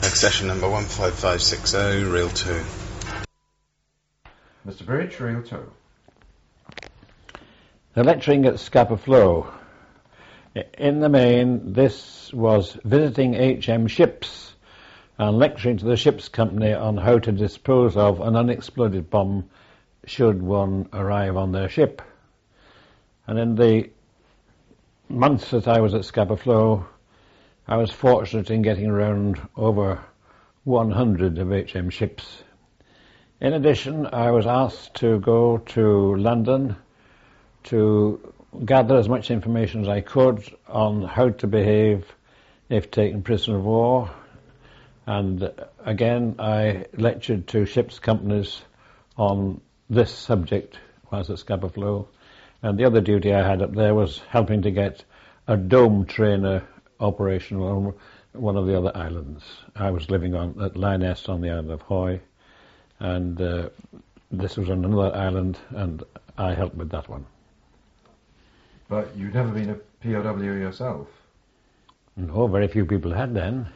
Accession number 15560, reel 2. Mr. Bridge, reel 2. The lecturing at Scapa Flow. In the main, this was visiting HM ships and lecturing to the ship's company on how to dispose of an unexploded bomb should one arrive on their ship. And in the months that I was at Scapa Flow, I was fortunate in getting around over 100 of HM ships. In addition, I was asked to go to London to gather as much information as I could on how to behave if taken prisoner of war. And again, I lectured to ships' companies on this subject whilst at Scapa Flow. And the other duty I had up there was helping to get a dome trainer operational on one of the other islands. I was living at Lyonesse on the island of Hoy, and this was on another island, and I helped with that one. But you'd never been a POW yourself? No, very few people had then.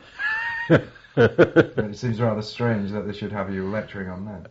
It seems rather strange that they should have you lecturing on that.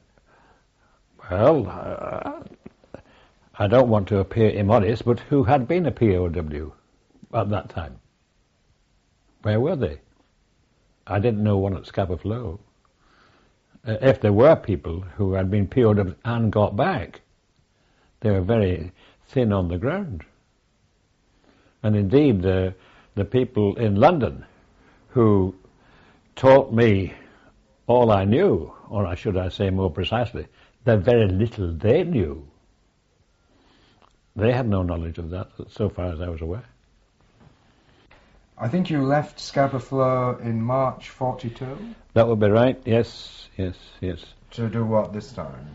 Well, I don't want to appear immodest, but who had been a POW at that time? Where were they? I didn't know one at Scapa Flow. If there were people who had been POWs and got back, they were very thin on the ground. And indeed, the people in London who taught me all I knew, or should I say more precisely, the very little they knew, they had no knowledge of that, so far as I was aware. I think you left Scapa Flow in March 42? That would be right, yes. To do what this time?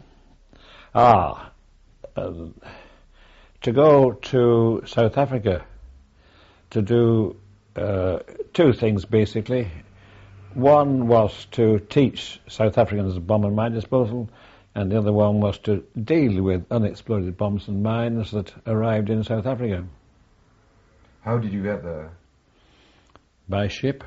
To go to South Africa to do two things, basically. One was to teach South Africans bomb and mine disposal, and the other one was to deal with unexploded bombs and mines that arrived in South Africa. How did you get there? By ship.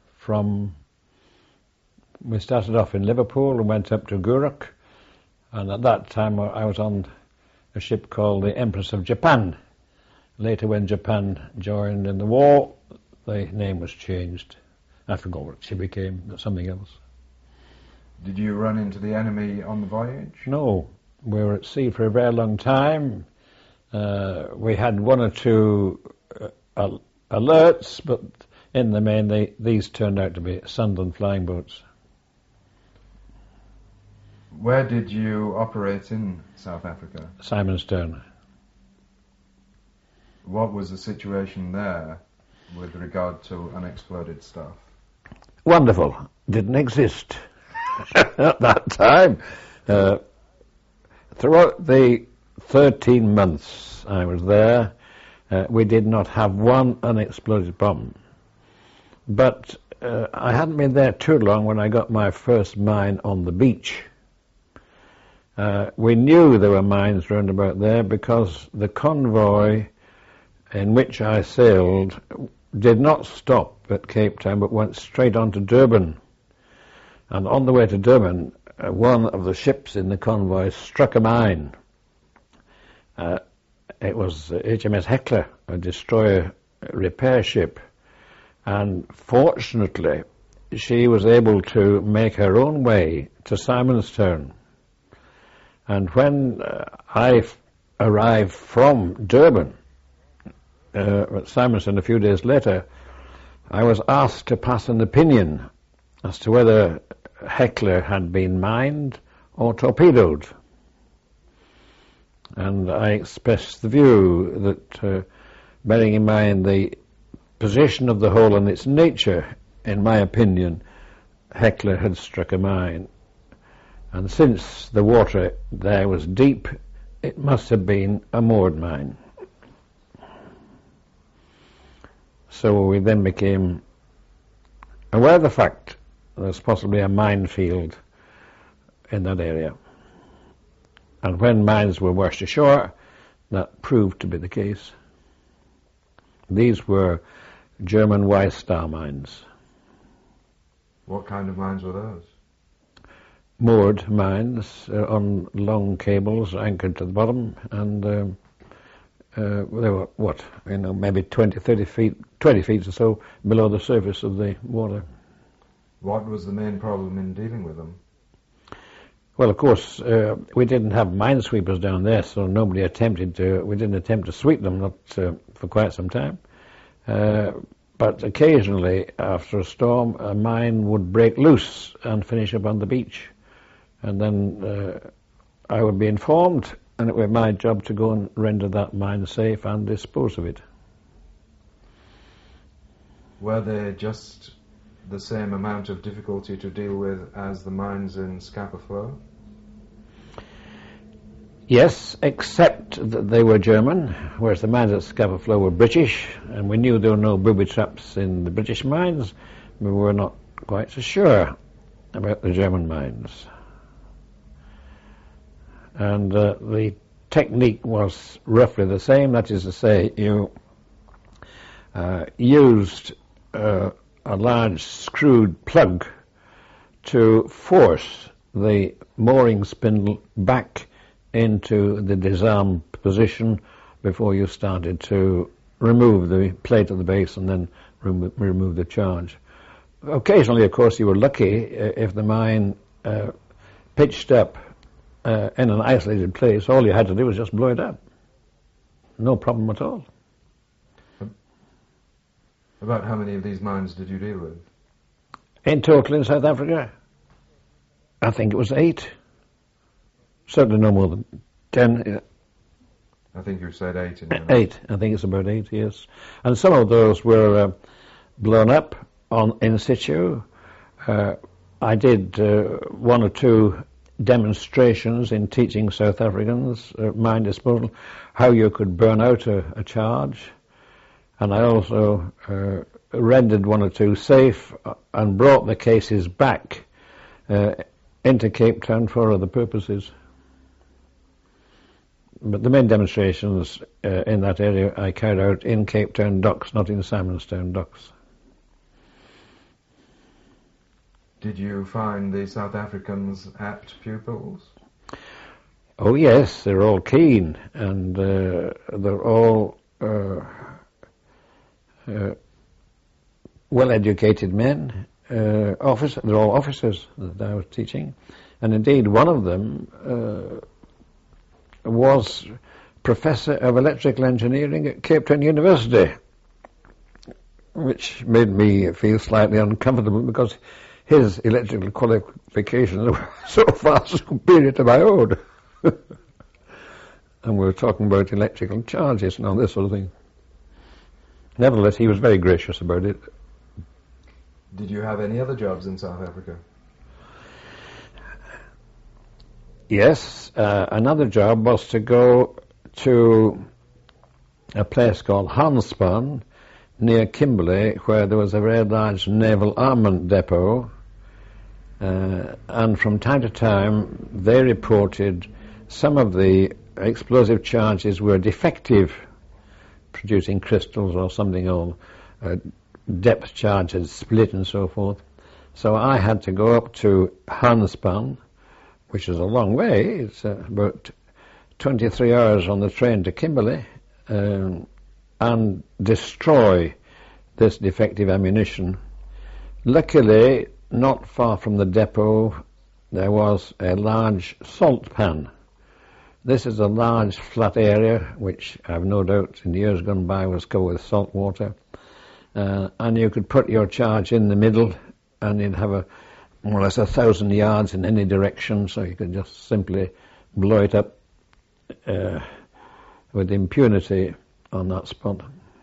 We started off in Liverpool and went up to Gourock, and at that time I was on a ship called the Empress of Japan. Later, when Japan joined in the war, the name was changed. I forgot what she became, something else. Did you run into the enemy on the voyage? No, we were at sea for a very long time. We had one or two alerts, but in the main, these turned out to be Sunderland flying boats. Where did you operate in South Africa? Simonstown. What was the situation there with regard to unexploded stuff? Wonderful. Didn't exist at that time. Throughout the 13 months I was there, we did not have one unexploded bomb. But I hadn't been there too long when I got my first mine on the beach. We knew there were mines round about there because the convoy in which I sailed did not stop at Cape Town but went straight on to Durban. And on the way to Durban, one of the ships in the convoy struck a mine. It was HMS Hecla, a destroyer repair ship, and fortunately she was able to make her own way to Simonstown. And when I arrived from Durban at Simonstown a few days later, I was asked to pass an opinion as to whether Hecla had been mined or torpedoed. And I expressed the view that, bearing in mind the position of the hole and its nature, in my opinion, Hecla had struck a mine. And since the water there was deep, it must have been a moored mine. So we then became aware of the fact there's possibly a minefield in that area. And when mines were washed ashore, that proved to be the case. These were German Weiss star mines. What kind of mines were those? Moored mines on long cables anchored to the bottom, and they were, maybe 20 feet or so below the surface of the water. What was the main problem in dealing with them? Well, of course, we didn't have minesweepers down there, so we didn't attempt to sweep them, not for quite some time. But occasionally, after a storm, a mine would break loose and finish up on the beach. And then I would be informed, and it was my job to go and render that mine safe and dispose of it. Were they just the same amount of difficulty to deal with as the mines in Scapa Flow? Yes, except that they were German, whereas the mines at Scapa Flow were British, and we knew there were no booby traps in the British mines. We were not quite so sure about the German mines. And the technique was roughly the same. That is to say, you used a large screwed plug to force the mooring spindle back into the disarm position before you started to remove the plate at the base and then remove the charge. Occasionally, of course, you were lucky if the mine pitched up in an isolated place. All you had to do was just blow it up. No problem at all. About how many of these mines did you deal with? In total in South Africa, I think it was 8. Certainly no more than 10. I think you said 8. 8. I think it's about 8, yes. And some of those were blown up in situ. I did 1 or 2 demonstrations in teaching South Africans mine disposal, how you could burn out a charge. And I also rendered 1 or 2 safe and brought the cases back into Cape Town for other purposes. But the main demonstrations in that area I carried out in Cape Town docks, not in Simonstown docks. Did you find the South Africans apt pupils? Oh yes, they're all keen, and they're all well-educated men. They're all officers that I was teaching, and indeed one of them was Professor of Electrical Engineering at Cape Town University, which made me feel slightly uncomfortable because his electrical qualifications were so far superior to my own. And we were talking about electrical charges and all this sort of thing. Nevertheless, he was very gracious about it. Did you have any other jobs in South Africa? Yes, another job was to go to a place called Hanspon near Kimberley, where there was a very large naval armament depot, and from time to time they reported some of the explosive charges were defective, producing crystals or something, or depth charges split and so forth. So I had to go up to Hanspon, which is a long way. It's about 23 hours on the train to Kimberley, and destroy this defective ammunition. Luckily, not far from the depot, there was a large salt pan. This is a large flat area, which I've no doubt in years gone by was covered with salt water. And you could put your charge in the middle, and you'd have more or less 1,000 yards in any direction, so you could just simply blow it up with impunity on that spot.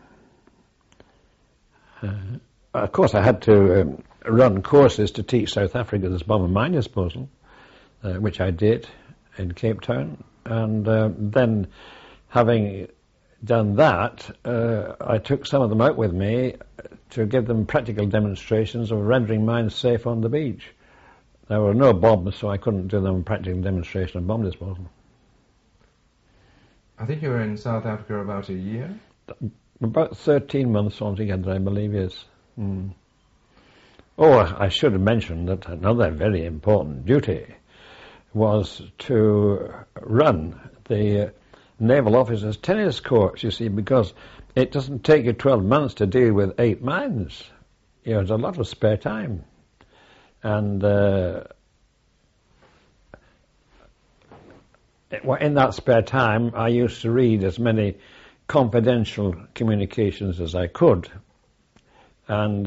Of course, I had to run courses to teach South Africans bomb and mine disposal, which I did in Cape Town. And then, having done that, I took some of them out with me to give them practical demonstrations of rendering mines safe on the beach. There were no bombs, so I couldn't do them a practical demonstration of bomb disposal. I think you were in South Africa about a year? About 13 months altogether, I believe, yes. Oh, I should have mentioned that another very important duty was to run the naval officers' tennis courts, you see, because it doesn't take you 12 months to deal with 8 mines. You know, there's a lot of spare time. And in that spare time, I used to read as many confidential communications as I could. And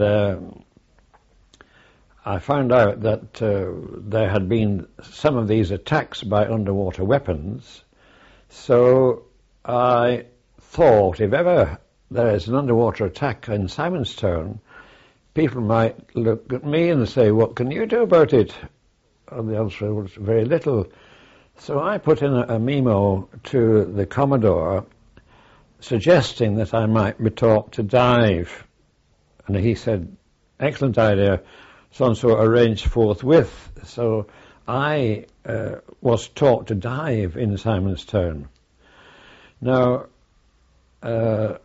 I found out that there had been some of these attacks by underwater weapons. So I thought, if ever there is an underwater attack in Simonstown, people might look at me and say, what can you do about it? And the answer was very little. So I put in a memo to the Commodore suggesting that I might be taught to dive. And he said, excellent idea, so-and-so arranged forthwith. So I was taught to dive in Simonstown. Now, all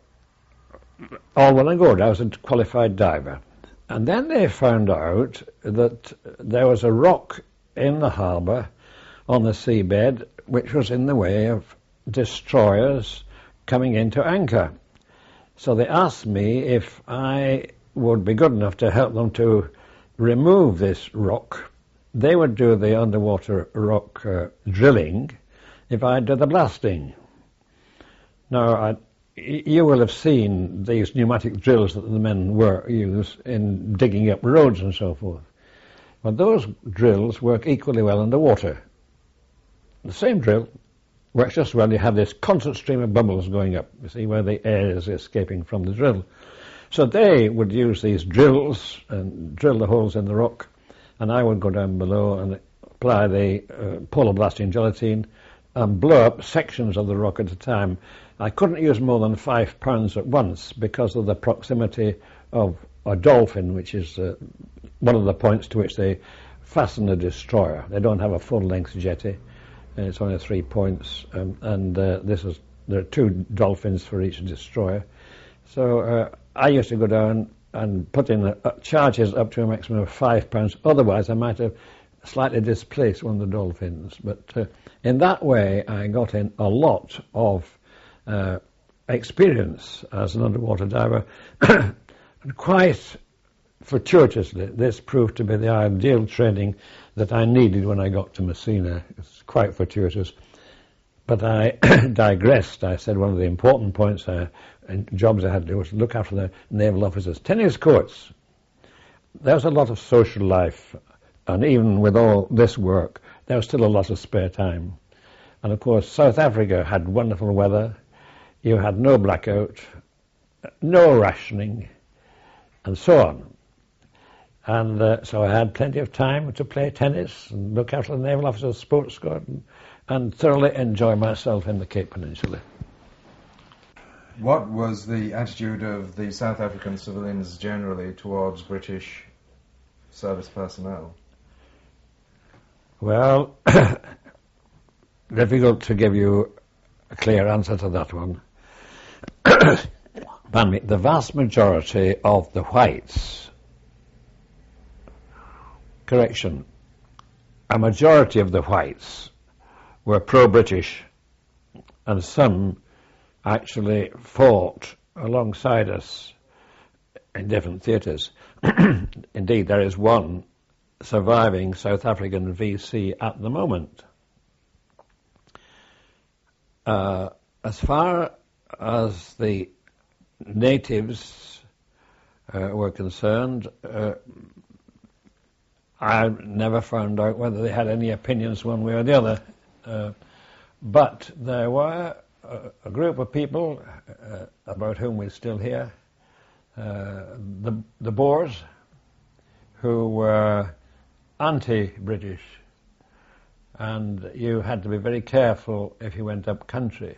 well and good, I was a qualified diver. And then they found out that there was a rock in the harbour on the seabed which was in the way of destroyers coming into anchor. So they asked me if I would be good enough to help them to remove this rock. They would do the underwater rock drilling if I did the blasting. Now, you will have seen these pneumatic drills that the men use in digging up roads and so forth. But those drills work equally well underwater. The same drill works just well. You have this constant stream of bubbles going up, you see, where the air is escaping from the drill. So they would use these drills and drill the holes in the rock, and I would go down below and apply the polar blasting gelatine and blow up sections of the rock at a time. I couldn't use more than 5 pounds at once because of the proximity of a dolphin, which is one of the points to which they fasten a destroyer. They don't have a full-length jetty. It's only 3 points, and there are 2 dolphins for each destroyer. So I used to go down and put in charges up to a maximum of 5 pounds. Otherwise, I might have slightly displaced one of the dolphins. But in that way, I got in a lot of experience as an underwater diver. And quite fortuitously, this proved to be the ideal training that I needed when I got to Messina. It's quite fortuitous. But I digressed. I said one of the important points and jobs I had to do was to look after the naval officers' tennis courts. There was a lot of social life, and even with all this work, there was still a lot of spare time. And of course, South Africa had wonderful weather. You had no blackout, no rationing, and so on. And so I had plenty of time to play tennis and look after the naval officers' sports squad and thoroughly enjoy myself in the Cape Peninsula. What was the attitude of the South African civilians generally towards British service personnel? Well, difficult to give you a clear answer to that one. Pardon me, the vast majority of the whites, a majority of the whites were pro-British, and some actually fought alongside us in different theatres. Indeed, there is one surviving South African VC at the moment. As far as the natives were concerned, I never found out whether they had any opinions one way or the other. But there were a group of people about whom we still hear, the Boers, who were anti-British, and you had to be very careful if you went up country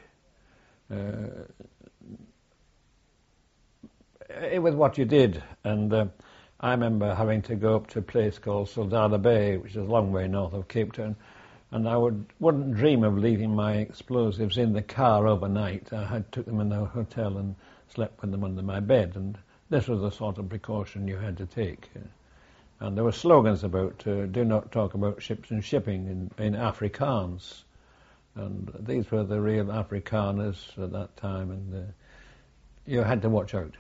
with what you did. And I remember having to go up to a place called Saldanha Bay, which is a long way north of Cape Town, and I wouldn't dream of leaving my explosives in the car overnight. I took them in the hotel and slept with them under my bed, and this was the sort of precaution you had to take. And there were slogans about do not talk about ships and shipping in Afrikaans. And these were the real Afrikaners at that time, and you had to watch out.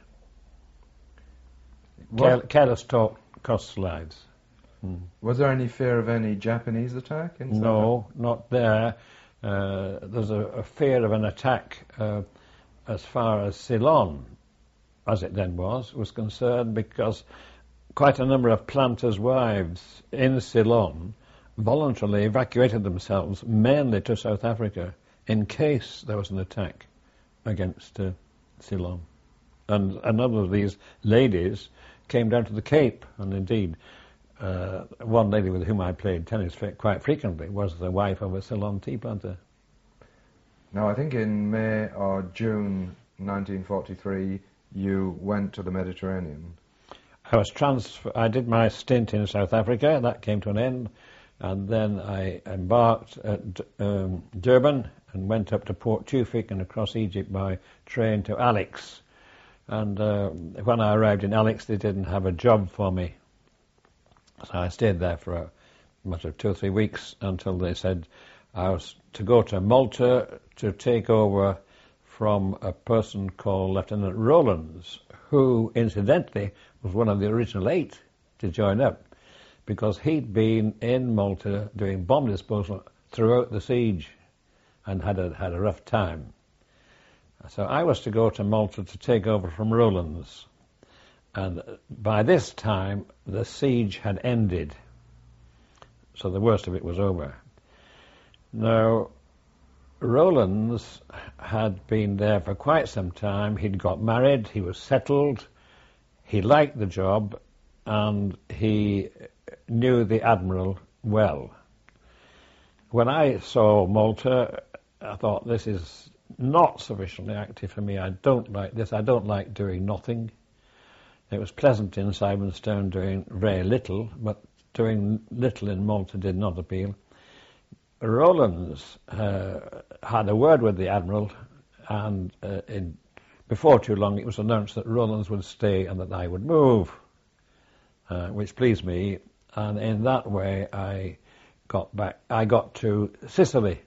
Careless talk costs lives. Was there any fear of any Japanese attack? No, not there. There's a fear of an attack as far as Ceylon, as it then was concerned, because quite a number of planters' wives in Ceylon voluntarily evacuated themselves mainly to South Africa in case there was an attack against Ceylon. And a number of these ladies came down to the Cape, and indeed one lady with whom I played tennis quite frequently was the wife of a Ceylon tea planter. Now, I think in May or June 1943 you went to the Mediterranean. I did my stint in South Africa, that came to an end, and then I embarked at Durban and went up to Port Tewfik and across Egypt by train to Alex. And when I arrived in Alex, they didn't have a job for me. So I stayed there for a matter of 2 or 3 weeks until they said I was to go to Malta to take over from a person called Lieutenant Rowlands, who, incidentally, was one of the original 8 to join up, because he'd been in Malta doing bomb disposal throughout the siege and had a rough time. So I was to go to Malta to take over from Rowlands. And by this time, the siege had ended. So the worst of it was over. Now, Rowlands had been there for quite some time. He'd got married, he was settled, he liked the job, and he knew the Admiral well. When I saw Malta, I thought, this is not sufficiently active for me. I don't like this. I don't like doing nothing. It was pleasant in Simonstown doing very little, but doing little in Malta did not appeal. Rowlands had a word with the Admiral, and before too long it was announced that Rowlands would stay and that I would move, which pleased me, and in that way I got to Sicily.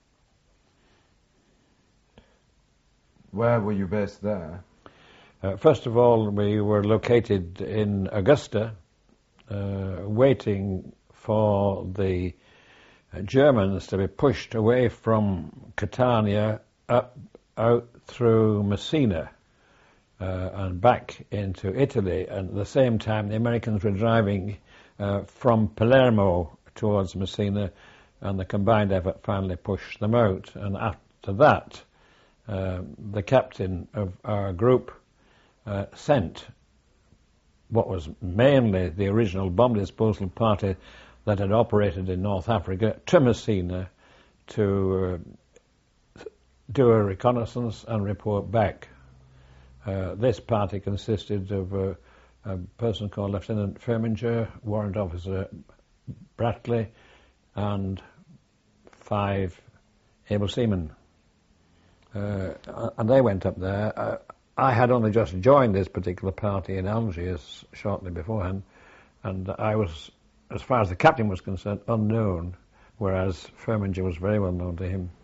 Where were you based there? First of all, we were located in Augusta, waiting for the Germans to be pushed away from Catania out through Messina and back into Italy. And at the same time, the Americans were driving from Palermo towards Messina, and the combined effort finally pushed them out. And after that, the captain of our group sent what was mainly the original bomb disposal party that had operated in North Africa to Messina to do a reconnaissance and report back. This party consisted of a person called Lieutenant Firminger, Warrant Officer Bratley, and 5 able seamen. And they went up there. I had only just joined this particular party in Algiers shortly beforehand, and I was, as far as the captain was concerned, unknown, whereas Firminger was very well known to him.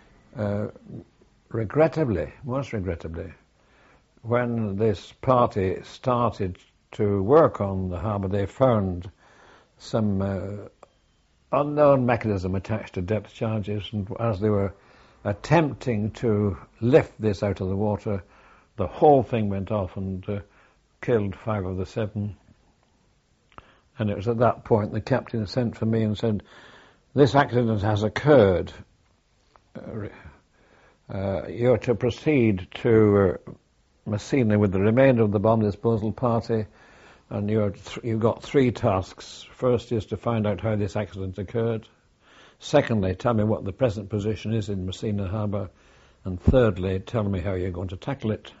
Regrettably, most regrettably, when this party started to work on the harbour, they found some unknown mechanism attached to depth charges, and as they were attempting to lift this out of the water, the whole thing went off and killed 5 of the 7. And it was at that point the captain sent for me and said, "This accident has occurred. You're to proceed to Messina with the remainder of the bomb disposal party, and you've got 3 tasks. First is to find out how this accident occurred. Secondly, tell me what the present position is in Messina Harbour. And thirdly, tell me how you're going to tackle it."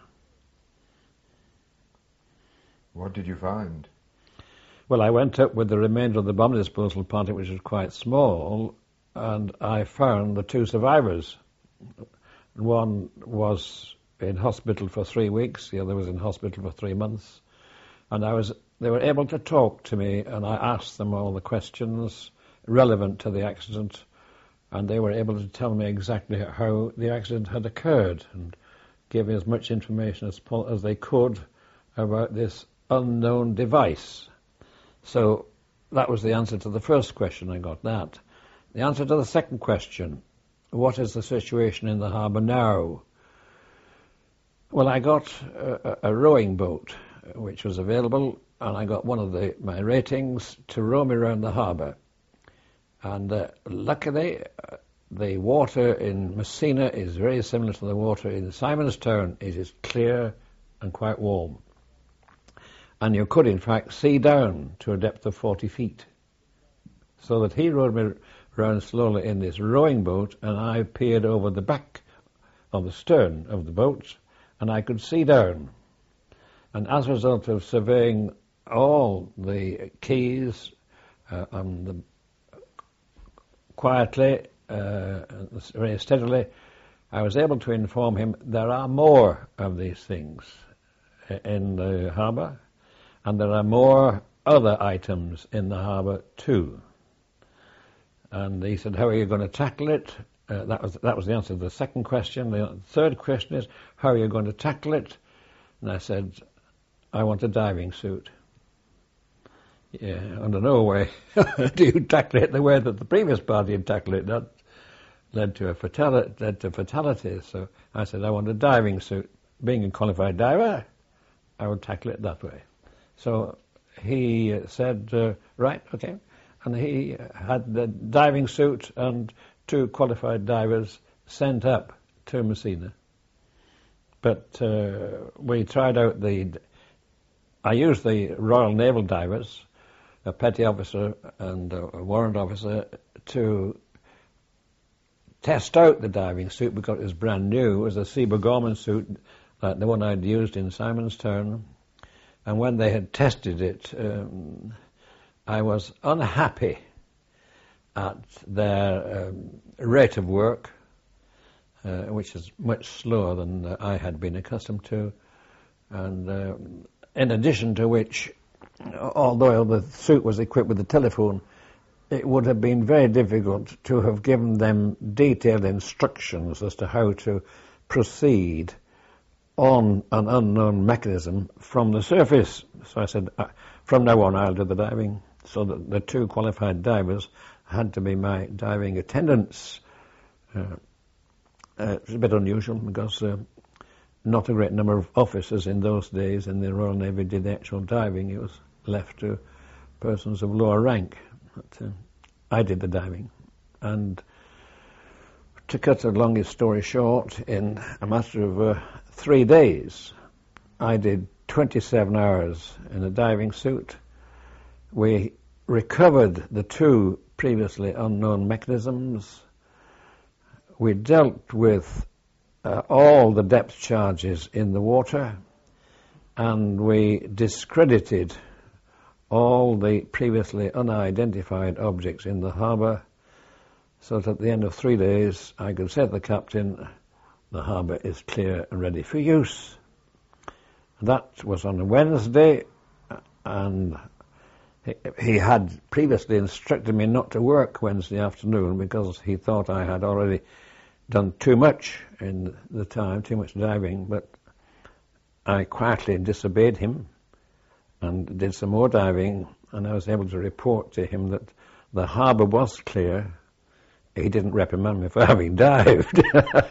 What did you find? Well, I went up with the remainder of the bomb disposal party, which was quite small, and I found the 2 survivors. One was in hospital for 3 weeks, the other was in hospital for 3 months. And they were able to talk to me, and I asked them all the questions relevant to the accident, and they were able to tell me exactly how the accident had occurred and give me as much information as they could about this unknown device. So that was the answer to the first question. I got that. The answer to the second question, what is the situation in the harbour now? Well, I got a rowing boat which was available, and I got one of my ratings to row me around the harbour. And luckily, the water in Messina is very similar to the water in Simonstown. It is clear and quite warm. And you could, in fact, see down to a depth of 40 feet. So that he rowed me around slowly in this rowing boat, and I peered over the back of the stern of the boat, and I could see down. And as a result of surveying all the quays quietly, very steadily, I was able to inform him there are more of these things in the harbour, and there are more other items in the harbour too. And he said, how are you going to tackle it? That was the answer to the second question. The third question is, how are you going to tackle it? And I said, I want a diving suit. Yeah, under no way do you tackle it the way that the previous party had tackled it. That led to fatality. So I said, I want a diving suit. Being a qualified diver, I would tackle it that way. So he said, right, okay. And he had the diving suit and 2 qualified divers sent up to Messina. But we tried out I used the Royal Naval divers, a petty officer and a warrant officer, to test out the diving suit because it was brand new. It was a Seba Gorman suit, like the one I'd used in Simonstown. And when they had tested it, I was unhappy at their rate of work, which is much slower than I had been accustomed to. And in addition to which, although the suit was equipped with a telephone, it would have been very difficult to have given them detailed instructions as to how to proceed on an unknown mechanism from the surface. So I said, from now on I'll do the diving. So that the 2 qualified divers had to be my diving attendants. It's a bit unusual because not a great number of officers in those days in the Royal Navy did the actual diving. It was left to persons of lower rank. But I did the diving. And to cut a longest story short, in a matter of 3 days, I did 27 hours in a diving suit. We recovered the 2 previously unknown mechanisms. We dealt with all the depth charges in the water, and we discredited all the previously unidentified objects in the harbour, so that at the end of 3 days I could say to the captain, the harbour is clear and ready for use. That was on a Wednesday, and he had previously instructed me not to work Wednesday afternoon because he thought I had already done too much in the time, too much diving, but I quietly disobeyed him and did some more diving, and I was able to report to him that the harbour was clear. He didn't reprimand me for having dived.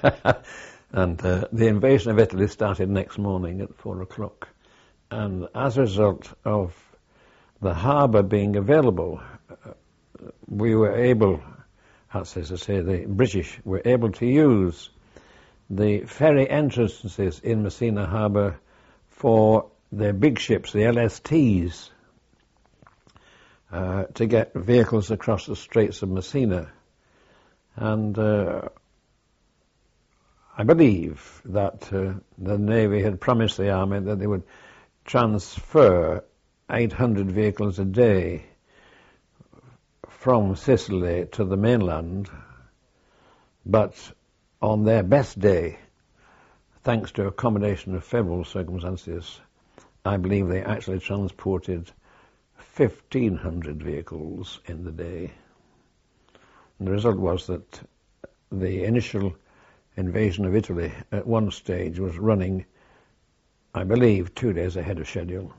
And the invasion of Italy started next morning at 4 o'clock. And as a result of the harbour being available, we were able, as I say, the British were able to use the ferry entrances in Messina harbour for their big ships, the LSTs, to get vehicles across the Straits of Messina. And I believe that the Navy had promised the Army that they would transfer 800 vehicles a day from Sicily to the mainland, but on their best day, thanks to a combination of favourable circumstances I believe they actually transported 1,500 vehicles in the day. And the result was that the initial invasion of Italy at one stage was running, I believe, 2 days ahead of schedule.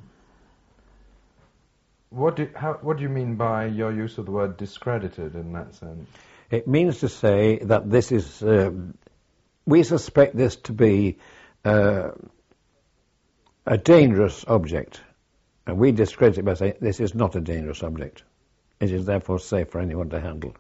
What do you mean by your use of the word discredited in that sense? It means to say that this is, we suspect this to be a dangerous object, and we discredit it by saying this is not a dangerous object. It is therefore safe for anyone to handle.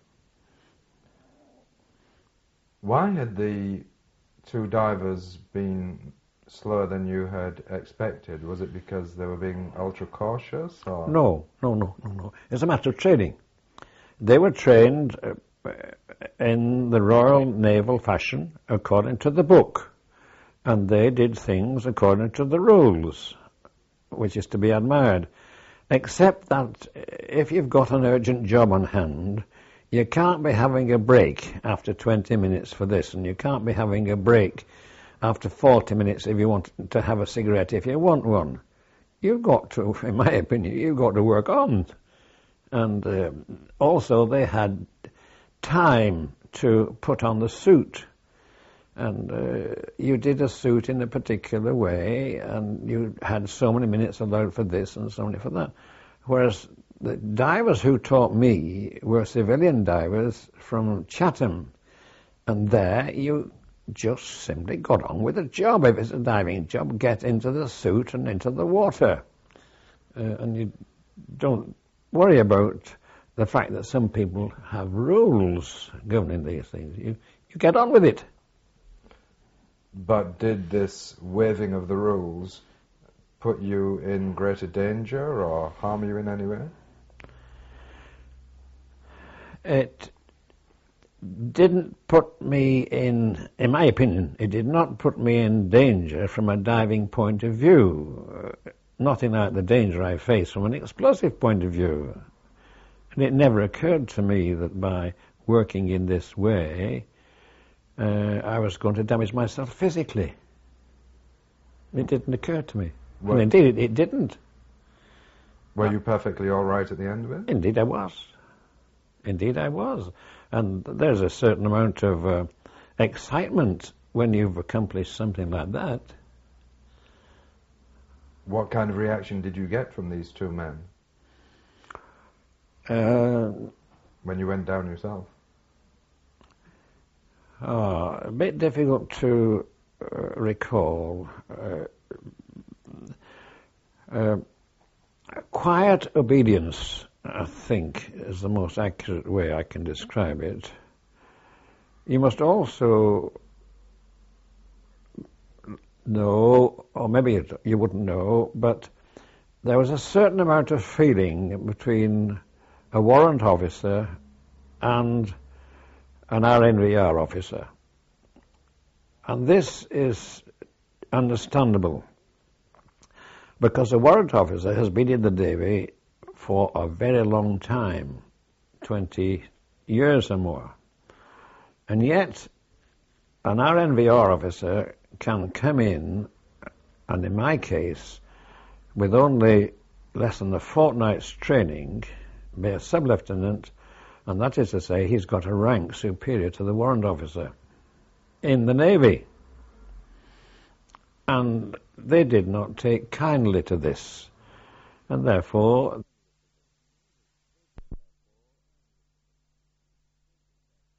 Why had the two divers been slower than you had expected? Was it because they were being ultra cautious? Or? No. It's a matter of training. They were trained in the Royal Naval fashion according to the book, and they did things according to the rules, which is to be admired, except that if you've got an urgent job on hand, you can't be having a break after 20 minutes for this, and you can't be having a break after 40 minutes if you want to have a cigarette if you want one. You've got to, in my opinion, you've got to work on. And also they had time to put on the suit. And you did a suit in a particular way, and you had so many minutes allowed for this and so many for that. Whereas the divers who taught me were civilian divers from Chatham, and there you just simply got on with the job. If it's a diving job, get into the suit and into the water. And you don't worry about the fact that some people have rules governing these things. You get on with it. But did this waiving of the rules put you in greater danger or harm you in any way? It didn't put me in my opinion, it did not put me in danger from a diving point of view. Nothing like the danger I face from an explosive point of view. And it never occurred to me that by working in this way, I was going to damage myself physically. It didn't occur to me. Well, and indeed, it didn't. Were you perfectly all right at the end of it? Indeed, I was. Indeed, I was. And there's a certain amount of excitement when you've accomplished something like that. What kind of reaction did you get from these two men when you went down yourself? A bit difficult to recall. Quiet obedience, I think, is the most accurate way I can describe it. You must also know, or maybe you wouldn't know, but there was a certain amount of feeling between a warrant officer and an RNVR officer. And this is understandable, because a warrant officer has been in the Navy for a very long time, 20 years or more. And yet, an RNVR officer can come in, and in my case, with only less than a fortnight's training, be a sub-lieutenant, and that is to say, he's got a rank superior to the warrant officer in the Navy. And they did not take kindly to this, and therefore